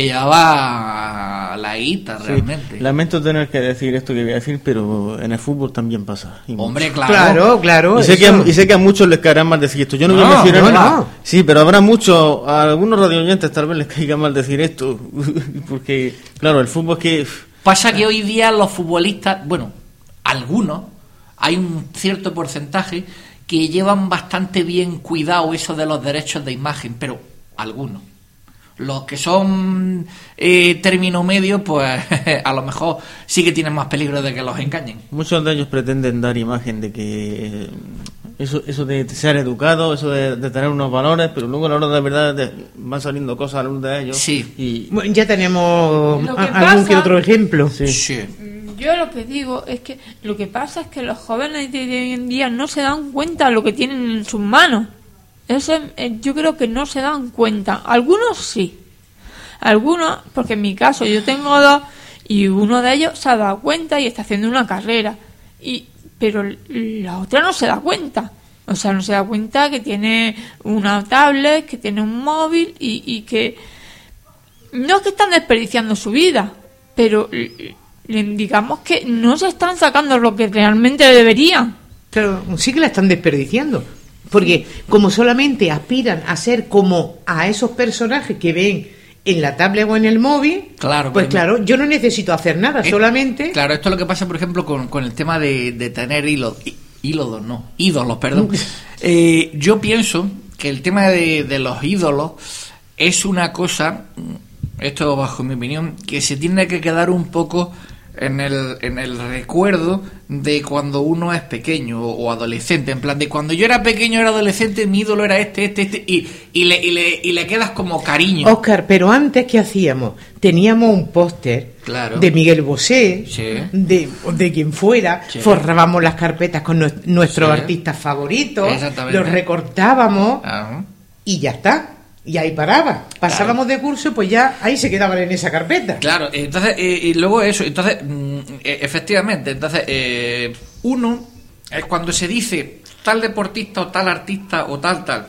llevaba la guita realmente. Sí, lamento tener que decir esto que voy a decir, pero en el fútbol también pasa. Hombre, claro. Claro, claro. Y sé, que a, y sé que a muchos les caerá mal decir esto. Yo no, no voy a mencionar no, nada. No. Sí, pero habrá muchos, a algunos radioyentes tal vez les caiga mal decir esto. Porque, claro, el fútbol es que... Pasa que hoy día los futbolistas, bueno, algunos, hay un cierto porcentaje que llevan bastante bien cuidado eso de los derechos de imagen, pero algunos. Los que son eh, término medio, pues a lo mejor sí que tienen más peligro de que los engañen. Muchos de ellos pretenden dar imagen de que eso eso de ser educado, eso de, de tener unos valores, pero luego a la hora de verdad de, van saliendo cosas a la luz de ellos. Sí. Y... Bueno, ya tenemos que a, pasa, algún que otro ejemplo. Sí. Sí. Yo lo que digo es que lo que pasa es que los jóvenes de hoy en día no se dan cuenta de lo que tienen en sus manos. Eso eh, yo creo que no se dan cuenta. Algunos sí. Algunos, porque en mi caso yo tengo dos y uno de ellos se ha dado cuenta y está haciendo una carrera. Y pero la otra no se da cuenta. O sea, no se da cuenta que tiene una tablet, que tiene un móvil y, y que no es que están desperdiciando su vida, pero digamos que no se están sacando lo que realmente deberían. Claro, sí que la están desperdiciando. Porque como solamente aspiran a ser como a esos personajes que ven en la tablet o en el móvil, claro, pues claro, yo no necesito hacer nada, eh, solamente... Claro, esto es lo que pasa, por ejemplo, con, con el tema de, de tener ídolos, ídolos, no, ídolos, perdón. eh, yo pienso que el tema de, de los ídolos es una cosa, esto bajo mi opinión, que se tiene que quedar un poco en el, en el recuerdo de cuando uno es pequeño o, o adolescente, en plan de cuando yo era pequeño, era adolescente, mi ídolo era este, este, este, y, y, le, y, le, y le quedas como cariño. Óscar, pero antes, ¿qué hacíamos? Teníamos un póster, claro, de Miguel Bosé, sí, de, de quien fuera, sí, forrábamos las carpetas con nu- nuestros sí, artistas favoritos, los recortábamos, uh-huh, y ya está. Y ahí paraba. Pasábamos claro de curso, pues ya ahí se quedaban en esa carpeta. Claro, entonces, eh, y luego eso, entonces, mm, efectivamente, entonces, eh, uno es cuando se dice tal deportista o tal artista o tal tal,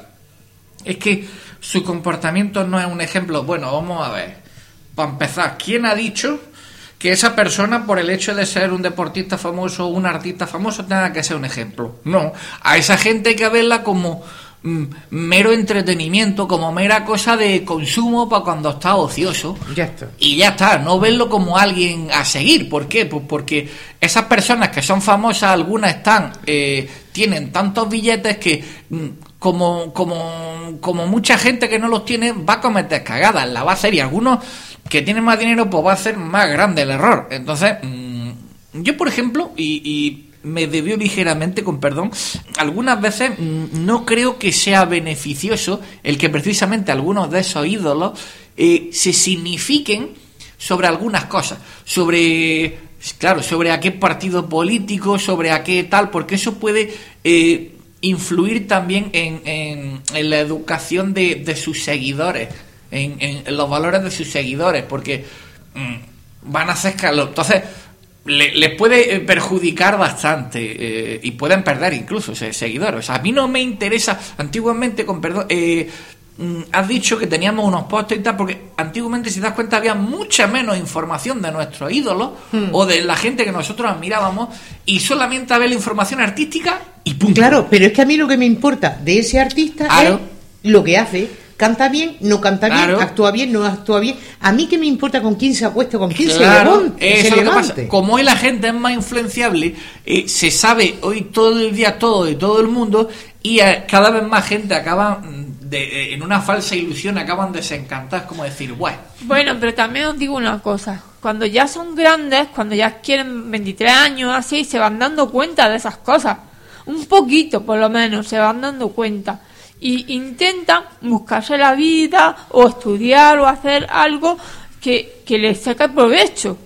es que su comportamiento no es un ejemplo. Bueno, vamos a ver, para empezar, ¿quién ha dicho que esa persona, por el hecho de ser un deportista famoso o un artista famoso, tenga que ser un ejemplo? No, a esa gente hay que verla como mm, mero entretenimiento, como mera cosa de consumo para cuando está ocioso. Ya está. Y ya está, no verlo como alguien a seguir. ¿Por qué? Pues porque esas personas que son famosas, algunas están eh, tienen tantos billetes que mm, como como como mucha gente que no los tiene va a cometer cagadas, la va a hacer, y algunos que tienen más dinero pues va a hacer más grande el error. Entonces mmm, yo por ejemplo, y, y me debió ligeramente, con perdón, algunas veces mmm, no creo que sea beneficioso el que precisamente algunos de esos ídolos eh, se signifiquen sobre algunas cosas, sobre, claro, sobre a qué partido político, sobre a qué tal, porque eso puede eh, influir también en, en, en la educación de, de sus seguidores, en, en los valores de sus seguidores, porque mmm, van a hacer calor. Entonces le, les puede perjudicar bastante eh, y pueden perder incluso seguidores. O sea, a mí no me interesa. Antiguamente, con perdón, eh, mm, has dicho que teníamos unos postes y tal, porque antiguamente, si te das cuenta, había mucha menos información de nuestros ídolos hmm. o de la gente que nosotros admirábamos, y solamente había la información artística y punto. Claro, pero es que a mí lo que me importa de ese artista claro. es lo que hace. Canta bien, no canta bien, claro. actúa bien, no actúa bien. A mí qué me importa con quién se acuesta, con quién claro. se levante. Eso es lo que pasa. Como hoy la gente es más influenciable, eh, se sabe hoy todo el día todo de todo el mundo, y eh, cada vez más gente acaba de, eh, en una falsa ilusión, acaban desencantadas, como decir, bueno. Bueno, pero también os digo una cosa. Cuando ya son grandes, cuando ya quieren veintitrés años, así, se van dando cuenta de esas cosas. Un poquito, por lo menos, se van dando cuenta. Y intentan buscarse la vida o estudiar o hacer algo que, que les saque provecho.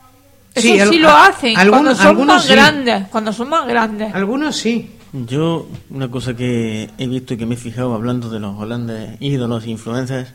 Eso sí, sí lo hacen algunos, cuando son más sí. grandes, cuando son más grandes. Algunos sí. Yo, una cosa que he visto y que me he fijado hablando de los grandes ídolos e influencers,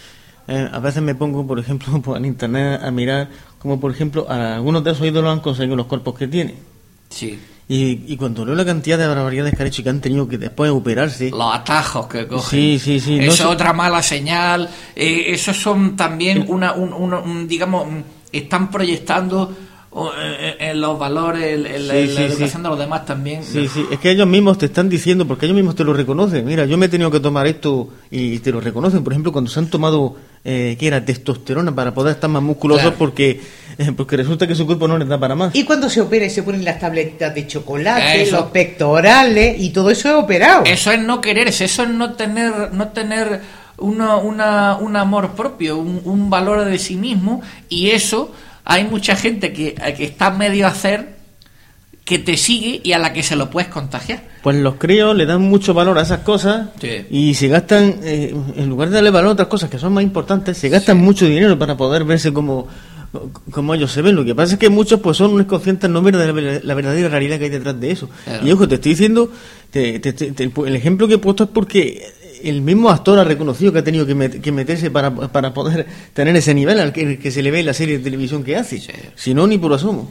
eh, a veces me pongo, por ejemplo, pues, en internet a mirar como, por ejemplo, a algunos de esos ídolos han conseguido los cuerpos que tienen. Sí. Y, y cuando leo la cantidad de barbaridades que han hecho y que han tenido que después operarse, los atajos que cogen, sí, sí, sí, eso no es sé. Otra mala señal. Eh, esos son también una, un, un, un, digamos, están proyectando en, en los valores, en, en sí, la, sí, la educación sí. de los demás también. Sí, sí, es que ellos mismos te están diciendo, porque ellos mismos te lo reconocen. Mira, yo me he tenido que tomar esto y te lo reconocen. Por ejemplo, cuando se han tomado, eh, ¿qué era? Testosterona para poder estar más musculosos, claro. porque eh, porque resulta que su cuerpo no les da para más. Y cuando se opera y se ponen las tabletas de chocolate, eso. Los pectorales y todo eso es operado. Eso es no quererse, eso es no tener, no tener uno, una, un amor propio, un, un valor de sí mismo, y eso hay mucha gente que, que está medio a hacer, que te sigue y a la que se lo puedes contagiar. Pues los críos le dan mucho valor a esas cosas sí. y se gastan, eh, en lugar de darle valor a otras cosas que son más importantes, se gastan sí. mucho dinero para poder verse como, como ellos se ven. Lo que pasa es que muchos pues son unos conscientes no ver de la verdadera realidad que hay detrás de eso. Claro. Y ojo, te estoy diciendo, te, te, te, te, el ejemplo que he puesto es porque el mismo actor ha reconocido que ha tenido que, met, que meterse para, para poder tener ese nivel al que, que se le ve en la serie de televisión que hace. Sí. Si no, ni por asomo.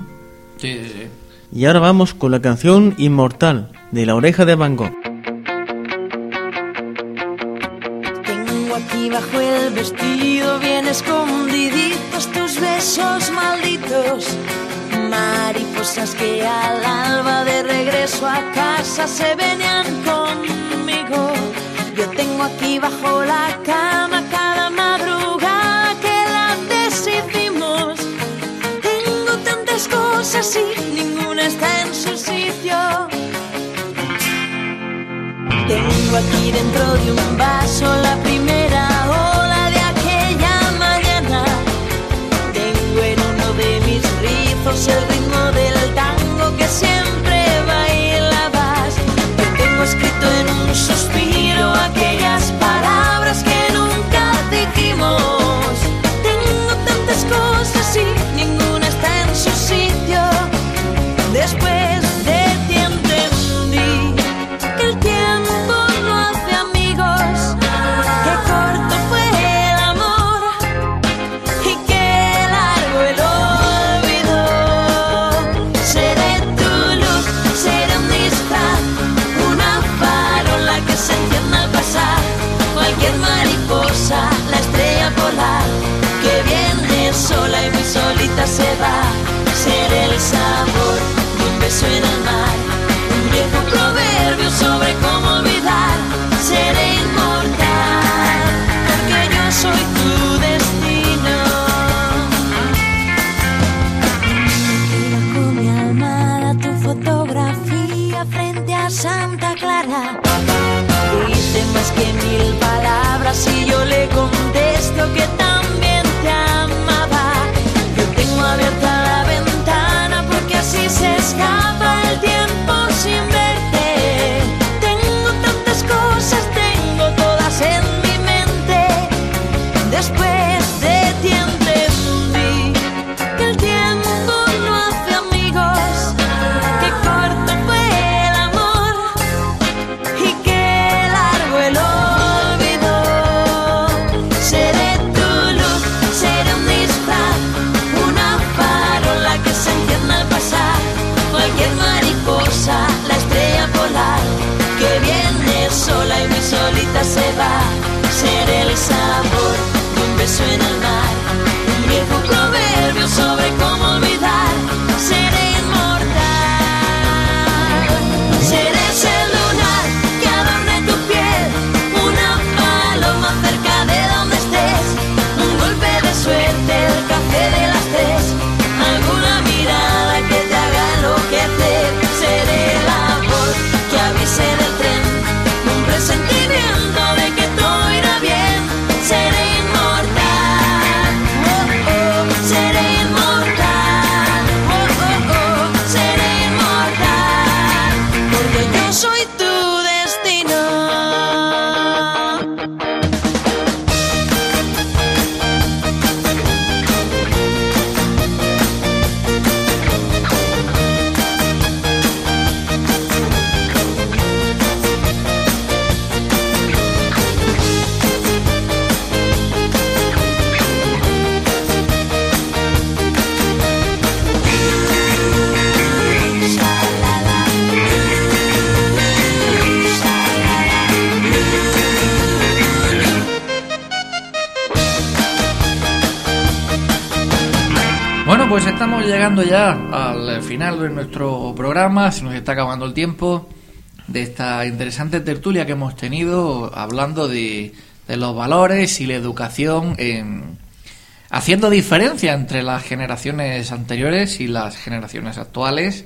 Sí, sí, sí. Y ahora vamos con la canción Inmortal, de La Oreja de Van Gogh. Tengo aquí bajo el vestido bien escondiditos tus besos malditos, mariposas que al alba de regreso a casa se venían conmigo. Yo tengo aquí bajo la cama cada madrugada que la deshicimos. Tengo tantas cosas y ninguna está en su sitio. Tengo aquí dentro de un vaso la primera ola de aquella mañana. Tengo en uno de mis rizos el ritmo del tango que siempre bailabas. Yo tengo escrito en un suspiro aquellas palabras que nunca dijimos. Tengo tantas cosas y ninguna está en su sitio. Después de ti entendí que el tiempo no hace amigos, que Santa Clara. Dice más que mil palabras y yo le contesto que también te amaba. Yo tengo abierta la ventana porque así se escapa el tiempo sin verte. Tengo tantas cosas, tengo todas en mi mente. Después de ti entendí que el tiempo no hace amigos, que corto fue el amor y que largo el olvido. Seré tu luz, seré un disfraz, una farola que se encienda al pasar. Cualquier mariposa, la estrella polar que viene sola y muy solita se va. Seré el sabor de un beso en el mar, un viejo proverbio sobre cómo olvidar. Seré inmortal, seré ese lunar que adorne tu piel, una paloma cerca de donde estés, un golpe de suerte, el café de las tres, alguna mirada que te haga enloquecer. Seré la voz que avise del tren, un presentimiento de que todo irá bien. Seré inmortal, oh, oh, seré inmortal, oh, oh, oh, seré inmortal, porque yo soy tu destino. Bueno, pues estamos llegando ya al final de nuestro programa, se nos está acabando el tiempo de esta interesante tertulia que hemos tenido hablando de, de los valores y la educación, en, haciendo diferencia entre las generaciones anteriores y las generaciones actuales,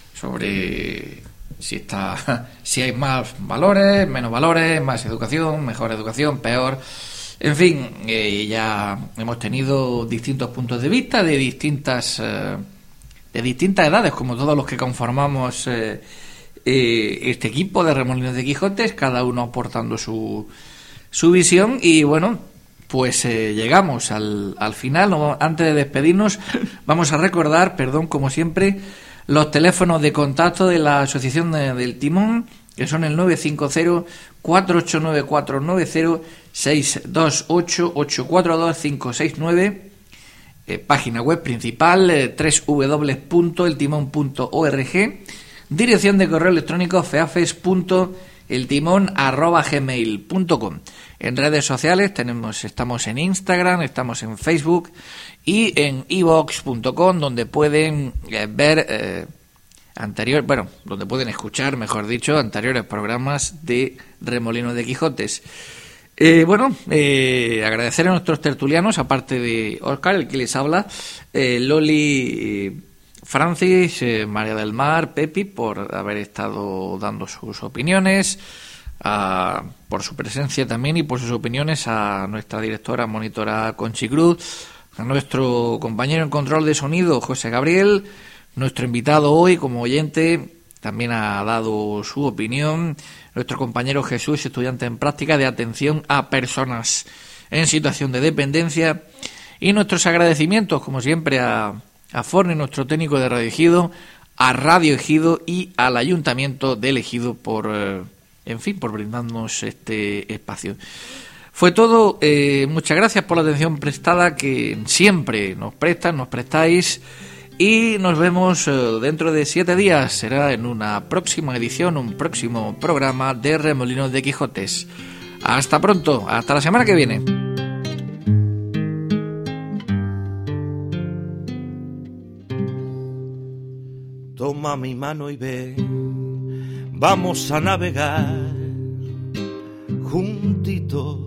sobre si está, si hay más valores, menos valores, más educación, mejor educación, peor. En fin, eh, ya hemos tenido distintos puntos de vista de distintas eh, de distintas edades, como todos los que conformamos eh, eh, este equipo de Remolinos de Quijotes, cada uno aportando su, su visión. Y bueno, pues eh, llegamos al, al final. No, antes de despedirnos, vamos a recordar, perdón, como siempre, los teléfonos de contacto de la Asociación de, del Timón, que son el nueve cinco cero, cuatro ocho nueve, cuatro nueve cero, seis dos ocho, ocho cuatro dos, cinco seis nueve, eh, página web principal eh, doble u doble u doble u punto el timón punto org, dirección de correo electrónico feafes punto el timón arroba gmail punto com. En redes sociales tenemos, estamos en Instagram, estamos en Facebook y en i vox punto com, donde pueden eh, ver eh, anterior, bueno, donde pueden escuchar, mejor dicho, anteriores programas de Remolinos de Quijotes. Eh, bueno, eh, agradecer a nuestros tertulianos, aparte de Óscar, el que les habla, eh, Loli, eh, Francis, eh, María del Mar, Pepi, por haber estado dando sus opiniones, a, por su presencia también y por sus opiniones, a nuestra directora monitora Conchi Cruz, a nuestro compañero en control de sonido José Gabriel. Nuestro invitado hoy como oyente también ha dado su opinión, nuestro compañero Jesús, estudiante en práctica de atención a personas en situación de dependencia, y nuestros agradecimientos como siempre a, a Forni, nuestro técnico de Radio Ejido, a Radio Ejido y al Ayuntamiento del Ejido por, eh, en fin, por brindarnos este espacio. Fue todo, eh, muchas gracias por la atención prestada que siempre nos prestan, nos prestáis. Y nos vemos uh, dentro de siete días. Será en una próxima edición, un próximo programa de Remolinos de Quijotes. Hasta pronto, hasta la semana que viene. Toma mi mano y ve, vamos a navegar juntitos.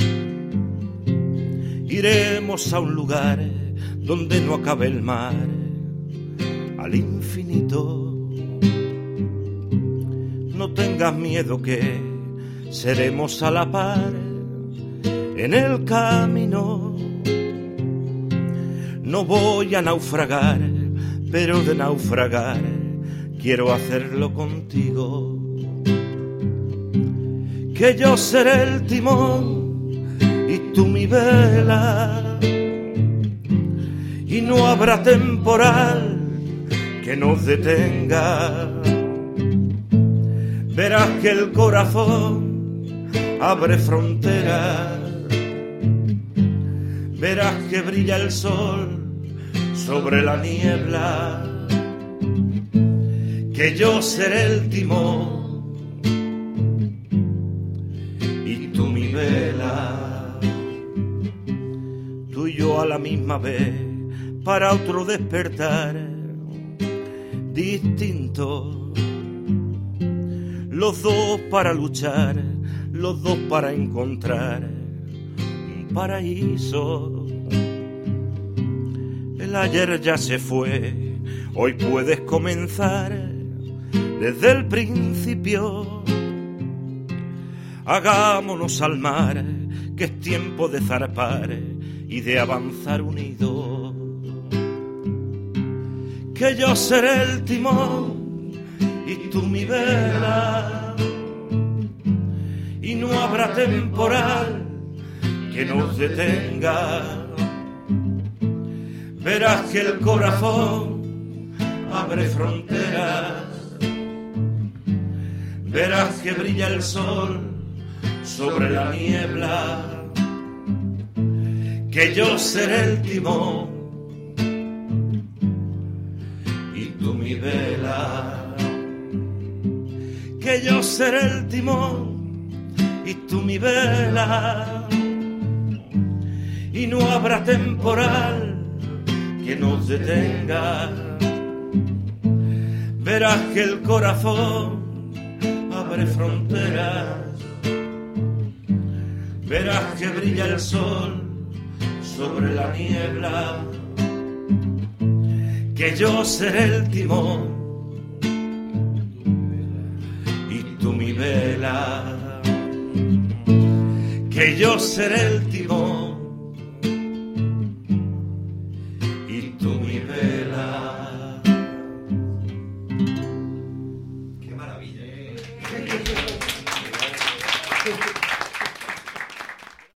Iremos a un lugar donde no acabe el mar, al infinito. no tengas miedo que seremos a la par en el camino. No voy a naufragar, pero de naufragar quiero hacerlo contigo. Que yo seré el timón y tú mi vela, y no habrá temporal que nos detenga. Verás que el corazón abre fronteras, verás que brilla el sol sobre la niebla, que yo seré el timón y tú mi vela. Tú y yo a la misma vez para otro despertar distinto, los dos para luchar, los dos para encontrar un paraíso. El ayer ya se fue, hoy puedes comenzar desde el principio. Hagámonos al mar, que es tiempo de zarpar y de avanzar unidos. Que yo seré el timón y tú mi vela, y no habrá temporal que nos detenga. Verás que el corazón abre fronteras, verás que brilla el sol sobre la niebla, que yo seré el timón y tú mi vela. Que yo seré el timón y tú mi vela, y no habrá temporal que nos detenga. Verás que el corazón abre fronteras, verás que brilla el sol sobre la niebla, que yo seré el timón y tú mi vela. Que yo seré el timón